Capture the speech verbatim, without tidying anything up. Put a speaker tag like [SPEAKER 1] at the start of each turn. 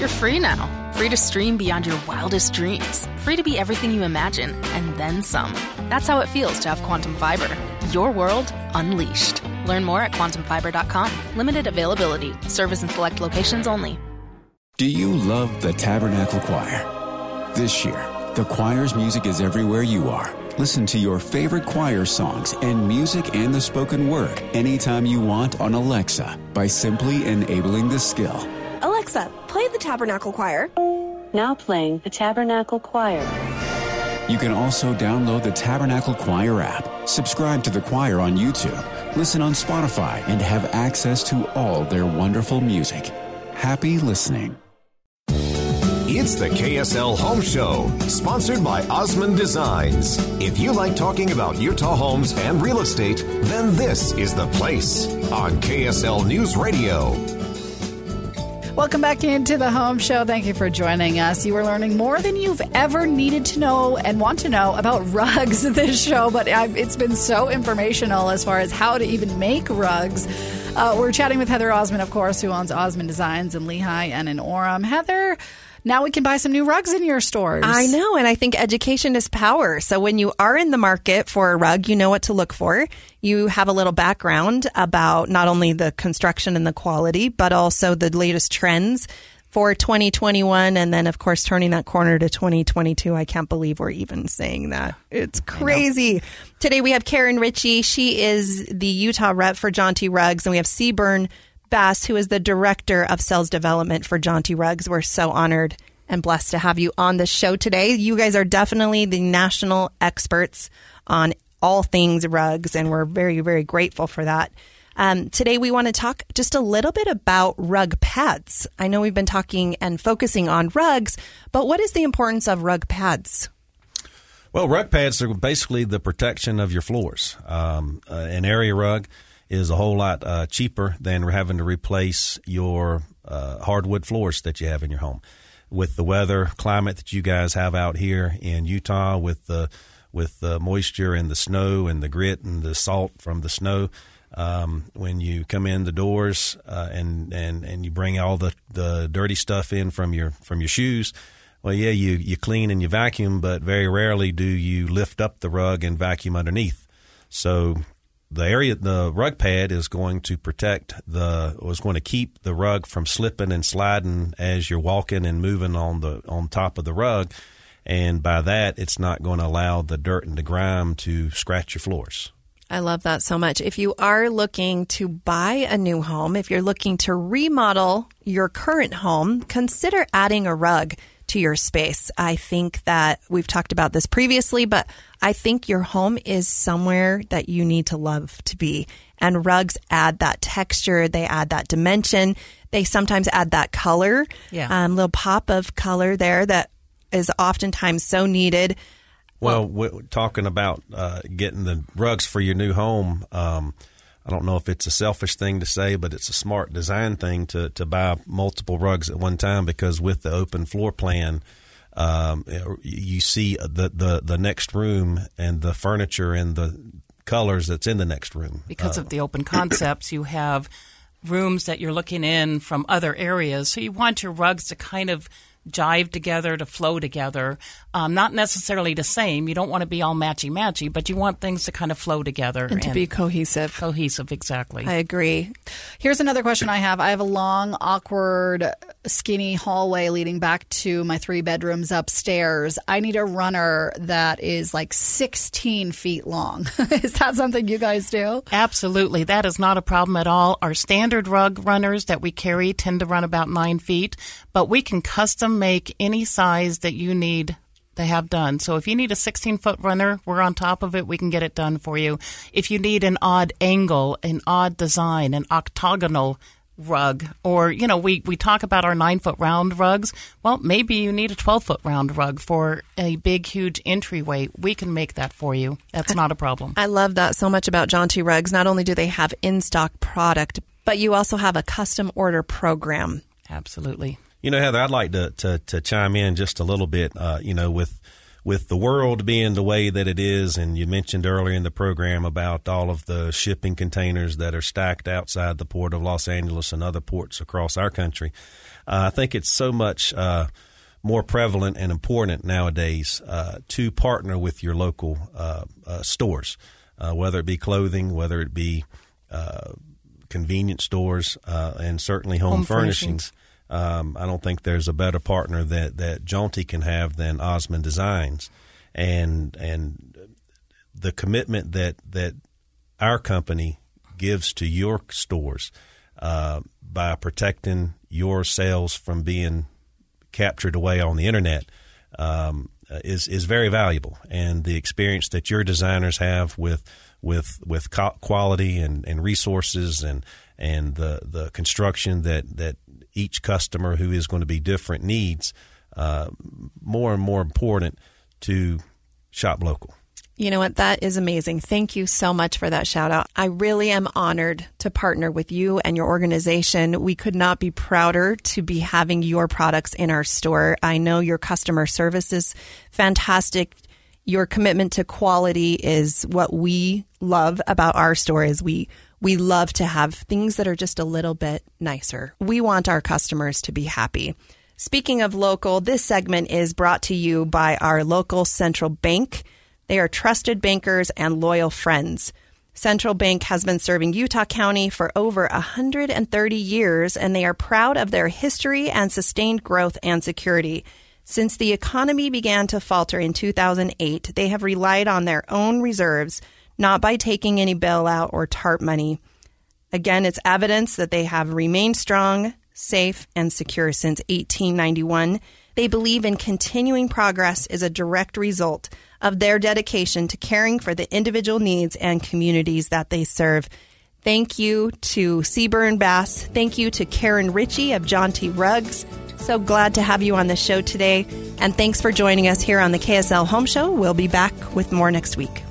[SPEAKER 1] You're free now. Free to stream beyond your wildest dreams. Free to be everything you imagine, and then some. That's how it feels to have Quantum Fiber. Your world unleashed. Learn more at quantum fiber dot com. Limited availability. Service in select locations only.
[SPEAKER 2] Do you love the Tabernacle Choir? This year, the choir's music is everywhere you are. Listen to your favorite choir songs and music and the spoken word anytime you want on Alexa by simply enabling the skill.
[SPEAKER 3] Alexa, play the Tabernacle Choir.
[SPEAKER 4] Now playing the Tabernacle Choir.
[SPEAKER 2] You can also download the Tabernacle Choir app, subscribe to the choir on YouTube, listen on Spotify, and have access to all their wonderful music. Happy listening.
[SPEAKER 5] It's the K S L Home Show, sponsored by Osmond Designs. If you like talking about Utah homes and real estate, then this is the place on K S L News Radio.
[SPEAKER 6] Welcome back into the Home Show. Thank you for joining us. You are learning more than you've ever needed to know and want to know about rugs this show, but it's been so informational as far as how to even make rugs. Uh, we're chatting with Heather Osmond, of course, who owns Osmond Designs in Lehi and in Orem. Heather, now we can buy some new rugs in your stores.
[SPEAKER 7] I know, and I think education is power. So when you are in the market for a rug, you know what to look for. You have a little background about not only the construction and the quality, but also the latest trends for twenty twenty-one. And then, of course, turning that corner to twenty twenty-two. I can't believe we're even saying that. It's crazy. Today we have Karen Ritchie. She is the Utah rep for Jaunty Rugs, and we have Seaburn Bass, who is the Director of Sales Development for Jaunty Rugs. We're so honored and blessed to have you on the show today. You guys are definitely the national experts on all things rugs, and we're very, very grateful for that. Um, today, we want to talk just a little bit about rug pads. I know we've been talking and focusing on rugs, but what is the importance of rug pads?
[SPEAKER 8] Well, rug pads are basically the protection of your floors. Um, uh, an area rug is a whole lot uh, cheaper than having to replace your uh, hardwood floors that you have in your home. With the weather climate that you guys have out here in Utah, with the with the moisture and the snow and the grit and the salt from the snow, um, when you come in the doors uh, and, and, and you bring all the, the dirty stuff in from your from your shoes, well, yeah, you, you clean and you vacuum, but very rarely do you lift up the rug and vacuum underneath. So the area, the rug pad is going to protect the, was going to keep the rug from slipping and sliding as you're walking and moving on the on top of the rug, and by that, it's not going to allow the dirt and the grime to scratch your floors.
[SPEAKER 7] I love that so much. If you are looking to buy a new home, if you're looking to remodel your current home, consider adding a rug to your space. I think that we've talked about this previously, but I think your home is somewhere that you need to love to be. And rugs add that texture. They add that dimension. They sometimes add that color, yeah. um, little pop of color there that is oftentimes so needed.
[SPEAKER 8] Well, we're talking about uh, getting the rugs for your new home. Um, I don't know if it's a selfish thing to say, but it's a smart design thing to, to buy multiple rugs at one time, because with the open floor plan, um, you see the, the, the next room and the furniture and the colors that's in the next room.
[SPEAKER 9] Because
[SPEAKER 8] uh,
[SPEAKER 9] of the open concepts, you have rooms that you're looking in from other areas. So you want your rugs to kind of jive together, to flow together. Um, not necessarily the same. You don't want to be all matchy-matchy, but you want things to kind of flow together.
[SPEAKER 7] And, and to be cohesive.
[SPEAKER 9] Cohesive, exactly.
[SPEAKER 7] I agree.
[SPEAKER 6] Here's another question I have. I have a long, awkward, skinny hallway leading back to my three bedrooms upstairs. I need a runner that is like sixteen feet long. Is that something you guys do?
[SPEAKER 9] Absolutely. That is not a problem at all. Our standard rug runners that we carry tend to run about nine feet, but we can custom make any size that you need to have done. So if you need a sixteen-foot runner, we're on top of it. We can get it done for you. If you need an odd angle, an odd design, an octagonal rug, or, you know, we, we talk about our nine-foot round rugs. Well, maybe you need a twelve-foot round rug for a big, huge entryway. We can make that for you. That's not a problem.
[SPEAKER 7] I love that so much about Jaunty Rugs. Not only do they have in-stock product, but you also have a custom order program.
[SPEAKER 9] Absolutely.
[SPEAKER 8] You know, Heather, I'd like to, to, to chime in just a little bit, uh, you know, with with the world being the way that it is, and you mentioned earlier in the program about all of the shipping containers that are stacked outside the port of Los Angeles and other ports across our country, uh, I think it's so much uh, more prevalent and important nowadays uh, to partner with your local uh, uh, stores, uh, whether it be clothing, whether it be uh, convenience stores, uh, and certainly home, home furnishings. furnishings. Um, I don't think there's a better partner that, that Jaunty can have than Osmond Designs, and and the commitment that, that our company gives to your stores uh, by protecting your sales from being captured away on the internet um, is is very valuable, and the experience that your designers have with with with quality and, and resources and and the the construction that that each customer who is going to be different needs, uh, more and more important to shop local.
[SPEAKER 7] You know what? That is amazing. Thank you so much for that shout out. I really am honored to partner with you and your organization. We could not be prouder to be having your products in our store. I know your customer service is fantastic. Your commitment to quality is what we love about our store. Is we we love to have things that are just a little bit nicer. We want our customers to be happy. Speaking of local, this segment is brought to you by our local Central Bank. They are trusted bankers and loyal friends. Central Bank has been serving Utah County for over one hundred thirty years, and they are proud of their history and sustained growth and security. Since the economy began to falter in two thousand eight, they have relied on their own reserves, not by taking any bailout or TARP money. Again, it's evidence that they have remained strong, safe, and secure since eighteen ninety-one. They believe in continuing progress is a direct result of their dedication to caring for the individual needs and communities that they serve. Thank you to Seaburn Bass. Thank you to Karen Ritchie of Jaunty Rugs. So glad to have you on the show today. And thanks for joining us here on the K S L Home Show. We'll be back with more next week.